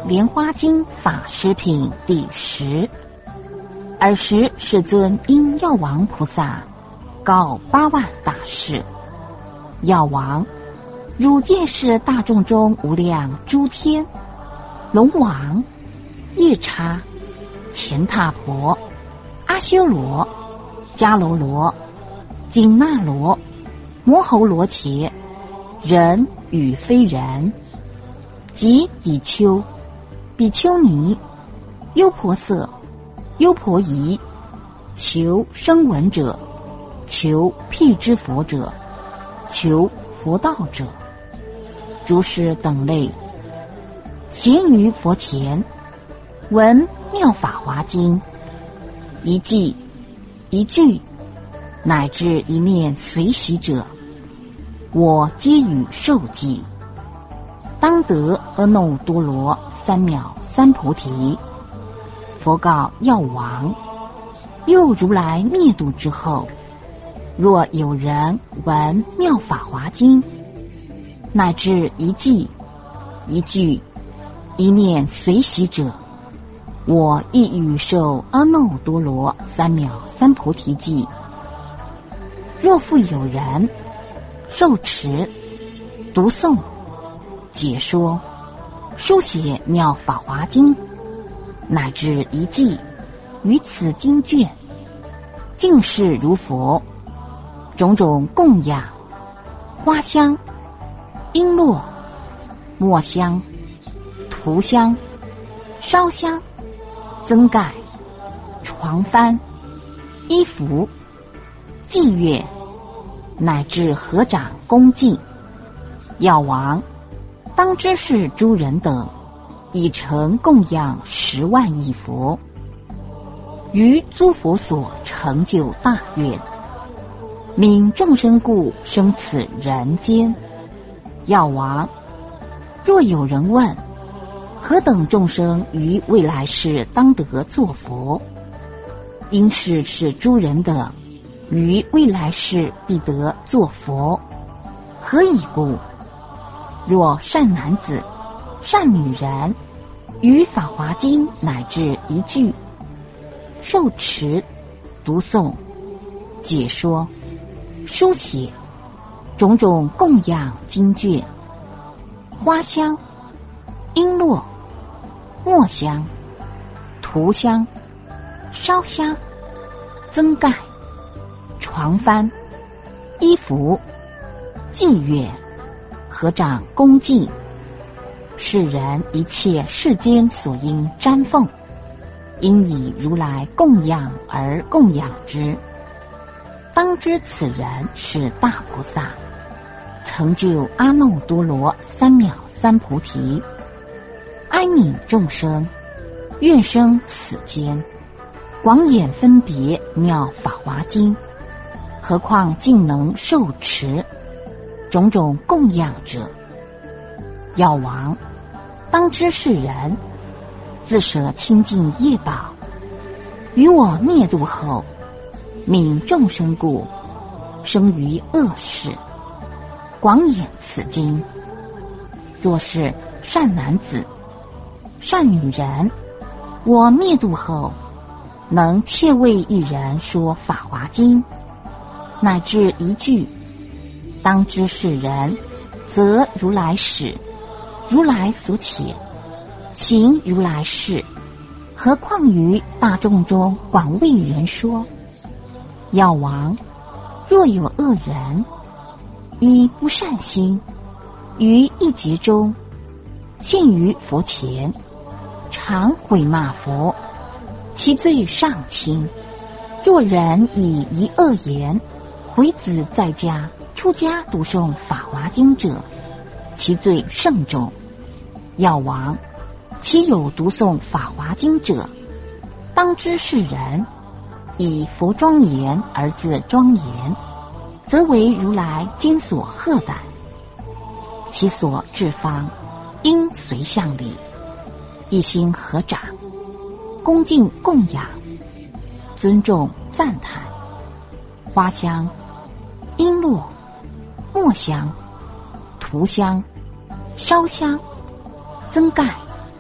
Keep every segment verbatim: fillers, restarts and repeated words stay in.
莲花经法师品第十。尔时世尊因药王菩萨告八万大士：药王，汝见是大众中无量诸天、龙王、夜叉、乾闼婆、阿修罗、迦楼罗、紧那罗、摩吼罗伽、人与非人，及比丘、比丘尼、优婆塞、优婆夷，求声闻者，求辟支佛者，求佛道者，如是等类，咸于佛前，闻妙法华经，一记一句乃至一念随喜者，我皆予受记。当得阿耨多罗三藐三菩提。佛告药王：又如来灭度之后，若有人闻妙法华经，乃至一记一句一念随喜者，我亦予受阿耨多罗三藐三菩提记。若复有人受持、读诵、解说、书写妙法华经，乃至一记于此经卷，尽是如佛，种种供养、花香、璎珞、墨香、涂香、烧香、增盖、床幡、衣服、伎乐，乃至合掌恭敬。药王，当知是诸人等已成供养十万亿佛，于诸佛所成就大愿，悯众生故生此人间。药王，若有人问，何等众生于未来世当得作佛？因是是诸人等于未来世必得作佛。何以故？若善男子、善女人，于法华经乃至一句受持、读诵、解说、书写，种种供养经卷、花香、璎珞、墨香、涂香、烧香、增盖、床幡、衣服、伎乐，合掌恭敬，世人一切世间所应瞻奉，应以如来供养而供养之。当知此人是大菩萨，曾就阿耨多罗三藐三菩提，哀悯众生，愿生此间，广演分别妙法华经，何况竟能受持种种供养者。药王，当知是人自舍清净业宝，于我灭度后，悯众生故生于恶世，广演此经。若是善男子、善女人，我灭度后能切为一人说法华经，乃至一句，当知是人则如来使，如来所遣，行如来事，何况于大众中广为人说。药王，若有恶人，以不善心，于一劫中现于佛前，常毁骂佛，其罪尚轻。若人以一恶言毁子在家出家读诵法华经者，其罪甚重。药王，其有读诵法华经者，当知是人以佛庄严而自庄严，则为如来今所贺胆，其所至方应随向礼，一心合掌，恭敬供养，尊重赞叹，花香、璎珞、墨香、涂香、烧香、增盖、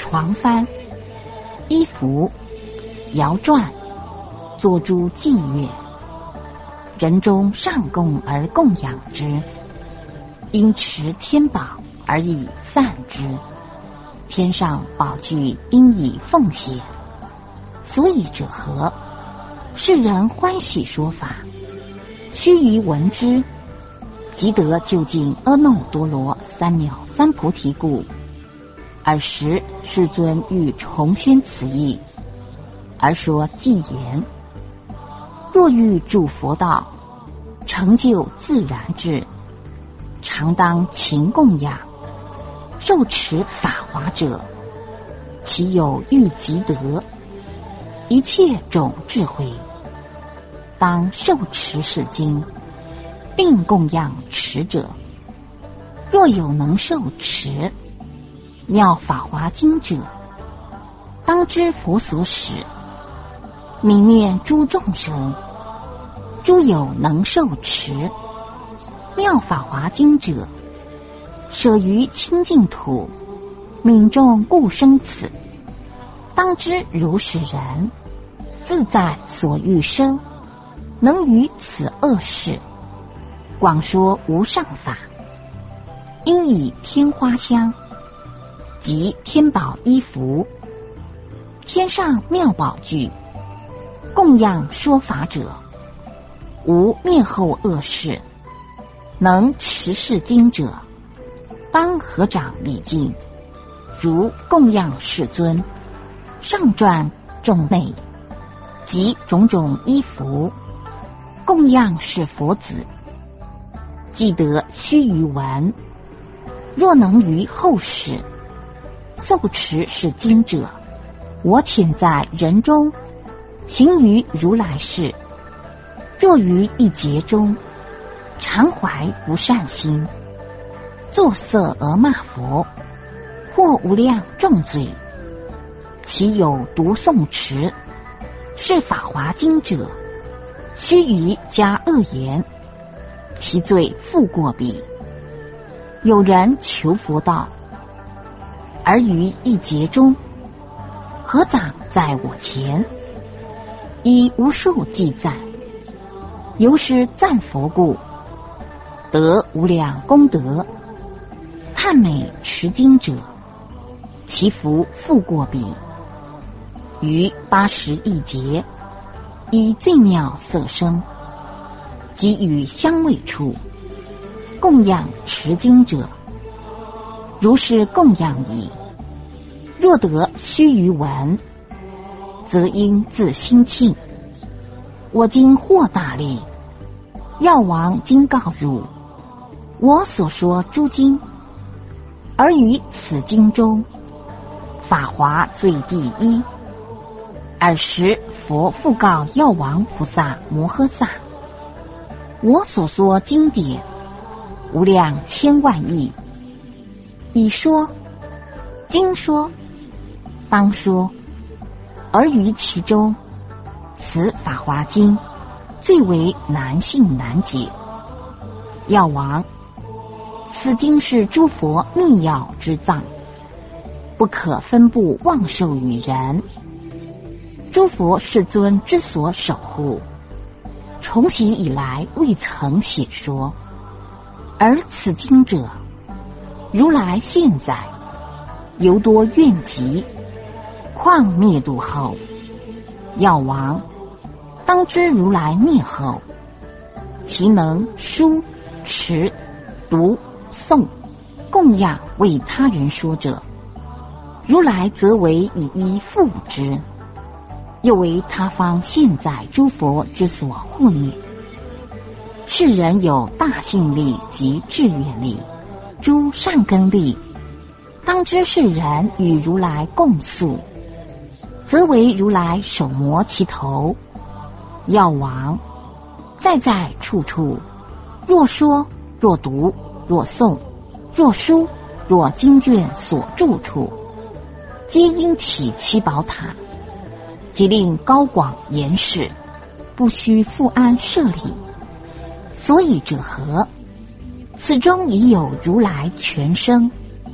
床幡、衣服、摇转，作诸祭乐，人中上供而供养之，因持天宝而以散之，天上宝具应以奉献。所以者何？世人欢喜说法，须臾闻之，即得究竟阿耨多罗三藐三菩提故。尔时世尊欲重宣此义，而说偈言：若欲助佛道，成就自然智，常当勤供养，受持法华者，其有欲即得，一切种智慧，当受持是经，并供养持者。若有能受持妙法华经者，当知佛所使，泯念诸众生。诸有能受持妙法华经者，舍于清净土，泯众故生此。当知如是人，自在所欲生，能于此恶世广说无上法，应以天花香及天宝衣服、天上妙宝具供养说法者，无灭后恶事。能持是经者，当合掌礼敬，如供养世尊，上转众内及种种衣服，供养是佛子，既得须臾闻。若能于后世奏持是经者，我潜在人中，行于如来世。若于一劫中常怀不善心，作色而骂佛，或无量重罪，其有读诵持是法华经者，须臾加恶言，其罪复过彼。有人求佛道，而于一劫中合掌在我前，以无数记赞，由是赞佛故，得无量功德。叹美持经者，其福复过彼。于八十一劫，以最妙色声及与香味处供养持经者，如是供养矣。若得须臾闻，则应自心庆。我今获大利，药王今告汝，我所说诸经，而于此经中，法华最第一。尔时佛复告药王菩萨摩诃萨：我所说经典无量千万亿，已说，经说，当说，而于其中，此法华经最为难信难解。药王，此经是诸佛密要之藏，不可分布妄授与人。诸佛世尊之所守护，从昔以来未曾写说，而此经者，如来现在犹多怨疾，况灭度后？药王，当知如来灭后，其能书持读诵供养为他人说者，如来则为以一复之，又为他方现在诸佛之所护念。世人有大信力及志愿力，诸善根力，当知世人与如来共宿，则为如来手摩其头。药王，在在处处，若说若读若诵若书若经卷所住处，皆应起七宝塔，即令高广严饰，不须复安舍利。所以者何？此中已有如来全生，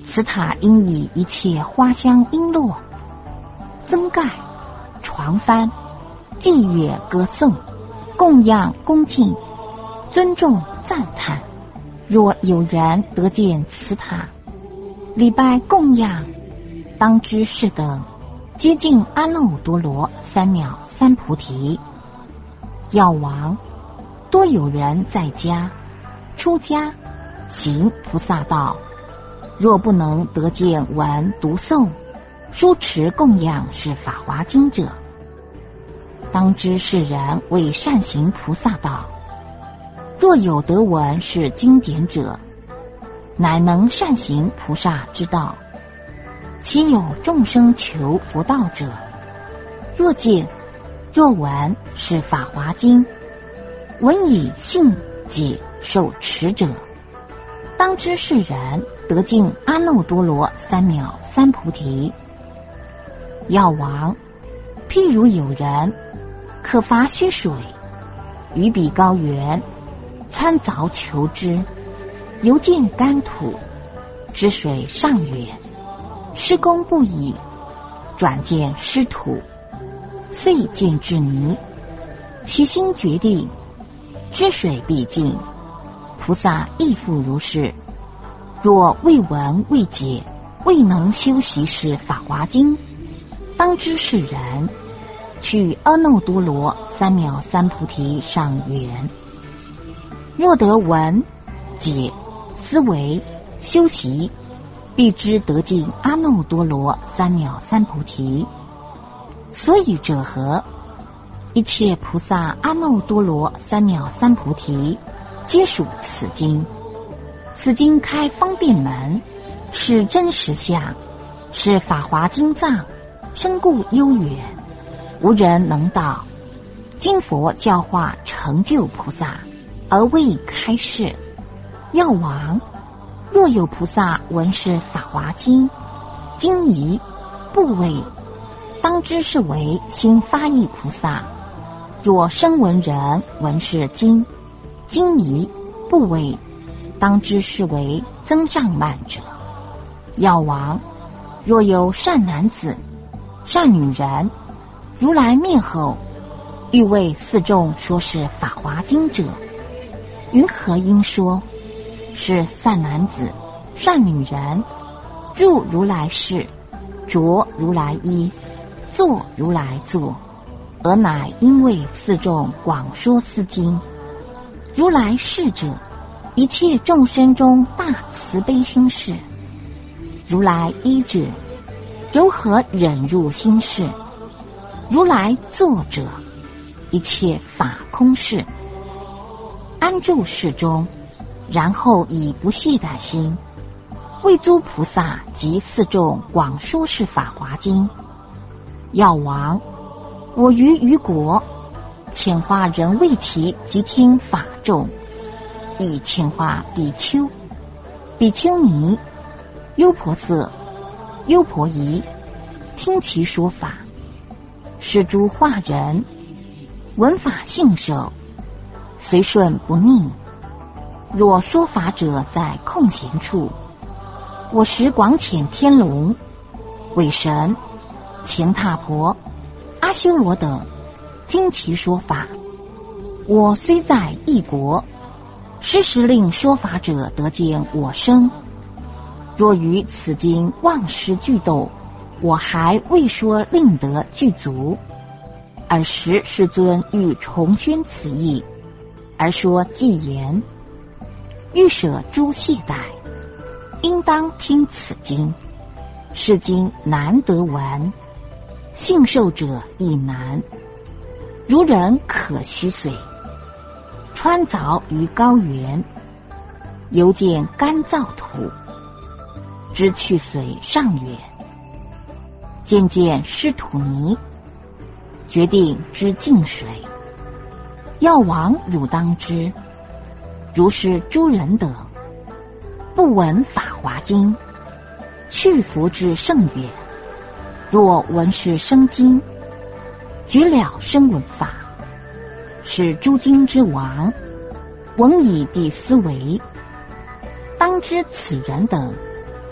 此塔应以一切花香璎珞、增盖、床幡、祭乐歌颂、供养恭敬、尊重赞叹。若有人得见此塔，礼拜供养，当知是等接近阿耨多罗三藐三菩提。药王，多有人在家出家行菩萨道，若不能得见闻读诵书持供养是法华经者，当知是人为善行菩萨道。若有得闻是经典者，乃能善行菩萨之道。其有众生求佛道者，若见若闻是法华经，闻以信解受持者，当知是人得尽阿耨多罗三藐三菩提。药王，譬如有人可伐须水，于彼高原穿凿求之，犹见干土，之水尚远，施工不已，转见湿土，遂见至泥，其心决定，之水必尽。菩萨亦复如是。若未闻未解，未能修习是法华经，当知是人去阿耨多罗三藐三菩提上缘。若得闻解思维修习，必知得尽阿耨多罗三藐三菩提。所以者何？一切菩萨阿耨多罗三藐三菩提皆属此经。此经开方便门，是真实相，是法华经藏，深固悠远，无人能到。今佛教化成就菩萨，而未开示。药王，若有菩萨闻是法华经，经疑不为，当知是为心发意菩萨。若声闻人闻是经，经疑不为，当知是为增上慢者。药王，若有善男子善女人，如来灭后，欲为四众说是法华经者，云何应说？是善男子善女人，入如来室，着如来衣，坐如来座，而乃因为四众广说斯经。如来是者，一切众生中大慈悲心事。如来依者，柔和忍入心事。如来坐者，一切法空事。安住室中，然后以不懈怠心，为诸菩萨及四众广说是法华经。药王，我于余国遣化人为其即听法众，亦遣化比丘、比丘尼、优婆塞、优婆夷，听其说法。是诸化人闻法信受，随顺不逆。若说法者在空闲处，我时广遣天龙、鬼神、乾闼婆、阿修罗等听其说法。我虽在异国，时时令说法者得见我身。若于此经忘失具斗，我还未说令得具足。尔时世尊欲重宣此义，而说偈言：欲舍诸懈怠，应当听此经。是经难得闻，信受者亦难。如人可须水，穿凿于高原，犹见干燥土，知去水尚远，渐渐湿土泥，决定知净水。药王汝当知，如是诸人等不闻法华经，去佛之甚远。若闻是生经，觉了声闻法，是诸经之王，闻以地思维。当知此人等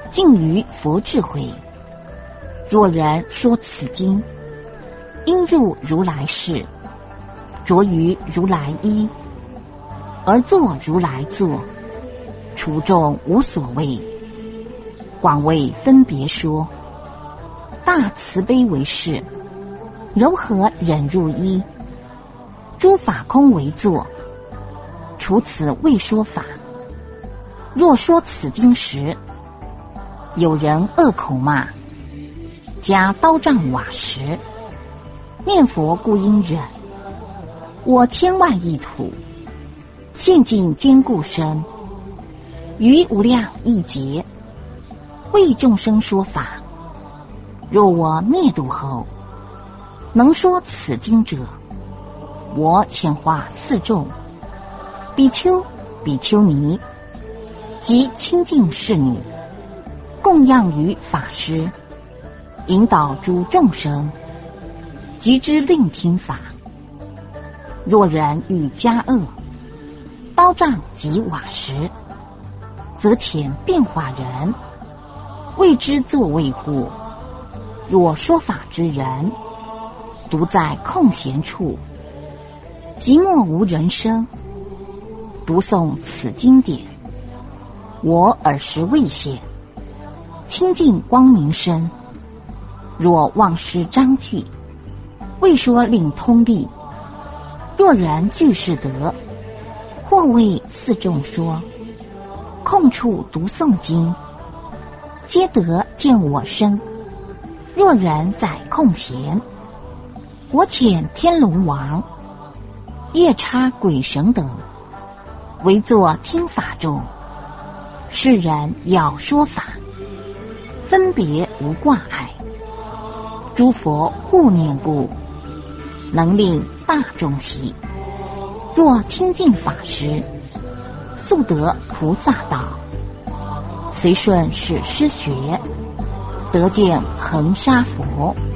尽于佛智慧。若人说此经，应入如来事，着于如来衣，而作如来坐，除众无所谓，广为分别说。大慈悲为事，柔和忍入一，诸法空为坐，除此未说法。若说此经时，有人恶口骂，加刀杖瓦石，念佛故应忍。我千万亿土，现尽坚固身，于无量亿劫，为众生说法。若我灭度后，能说此经者，我遣化四众，比丘、比丘尼及清净侍女，供养于法师，引导诸众生，即之令听法。若人欲加恶，刀杖及瓦石，则遣变化人，谓之作为乎？若说法之人，独在空闲处，寂寞无人声，读诵此经典，我耳时未现，清净光明身。若忘失章句，未说令通力。若然具是德，或为四众说，空处读诵经，皆得见我身。若人在空闲，我遣天龙王、夜叉鬼神等，围坐听法众。世人要说法，分别无挂碍。诸佛护念故，能令大众喜。若亲近法师，速得菩萨道。随顺是师学，得见恒沙佛。